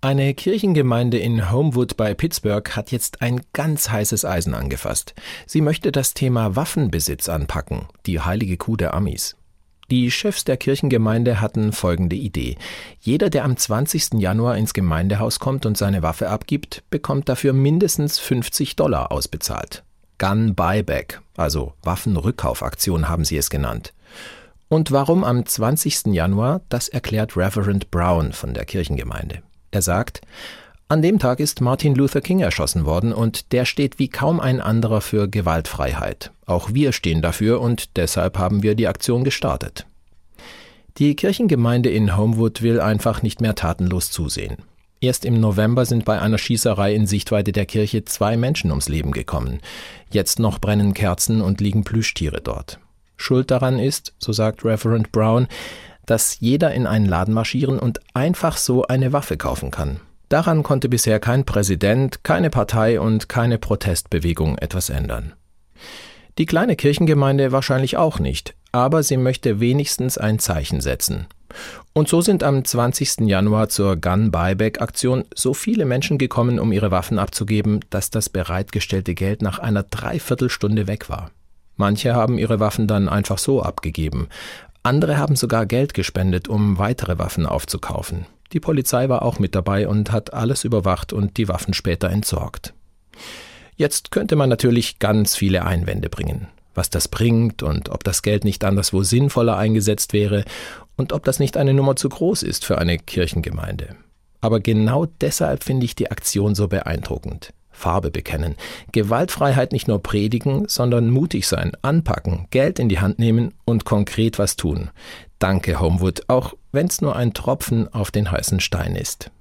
Eine Kirchengemeinde in Homewood bei Pittsburgh hat jetzt ein ganz heißes Eisen angefasst. Sie möchte das Thema Waffenbesitz anpacken, die heilige Kuh der Amis. Die Chefs der Kirchengemeinde hatten folgende Idee. Jeder, der am 20. Januar ins Gemeindehaus kommt und seine Waffe abgibt, bekommt dafür mindestens $50 ausbezahlt. Gun Buyback, also Waffenrückkaufaktion haben sie es genannt. Und warum am 20. Januar, das erklärt Reverend Brown von der Kirchengemeinde. Er sagt, an dem Tag ist Martin Luther King erschossen worden und der steht wie kaum ein anderer für Gewaltfreiheit. Auch wir stehen dafür und deshalb haben wir die Aktion gestartet. Die Kirchengemeinde in Homewood will einfach nicht mehr tatenlos zusehen. Erst im November sind bei einer Schießerei in Sichtweite der Kirche 2 Menschen ums Leben gekommen. Jetzt noch brennen Kerzen und liegen Plüschtiere dort. Schuld daran ist, so sagt Reverend Brown, dass jeder in einen Laden marschieren und einfach so eine Waffe kaufen kann. Daran konnte bisher kein Präsident, keine Partei und keine Protestbewegung etwas ändern. Die kleine Kirchengemeinde wahrscheinlich auch nicht, aber sie möchte wenigstens ein Zeichen setzen. Und so sind am 20. Januar zur Gun-Buyback-Aktion so viele Menschen gekommen, um ihre Waffen abzugeben, dass das bereitgestellte Geld nach einer Dreiviertelstunde weg war. Manche haben ihre Waffen dann einfach so abgegeben. Andere haben sogar Geld gespendet, um weitere Waffen aufzukaufen. Die Polizei war auch mit dabei und hat alles überwacht und die Waffen später entsorgt. Jetzt könnte man natürlich ganz viele Einwände bringen. Was das bringt und ob das Geld nicht anderswo sinnvoller eingesetzt wäre und ob das nicht eine Nummer zu groß ist für eine Kirchengemeinde. Aber genau deshalb finde ich die Aktion so beeindruckend. Farbe bekennen, Gewaltfreiheit nicht nur predigen, sondern mutig sein, anpacken, Geld in die Hand nehmen und konkret was tun. Danke Homewood, auch wenn es nur ein Tropfen auf den heißen Stein ist.